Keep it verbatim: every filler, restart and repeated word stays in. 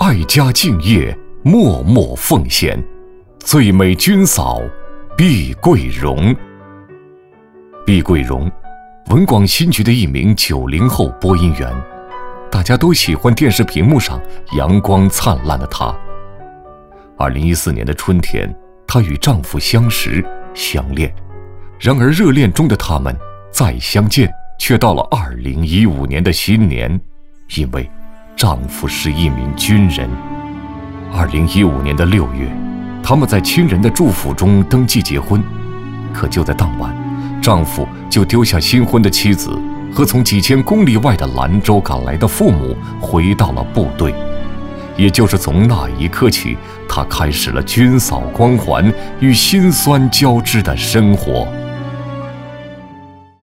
爱家敬业，默默奉献，最美军嫂毕桂荣。毕桂荣，文广新局的一名九零后播音员，大家都喜欢电视屏幕上阳光灿烂的她。二零一四年的春天，她与丈夫相识相恋，然而热恋中的他们再相见，却到了二零一五年的新年，因为丈夫是一名军人。二零一五年的六月，他们在亲人的祝福中登记结婚，可就在当晚，丈夫就丢下新婚的妻子和从几千公里外的兰州赶来的父母，回到了部队。也就是从那一刻起，她开始了军嫂光环与辛酸交织的生活。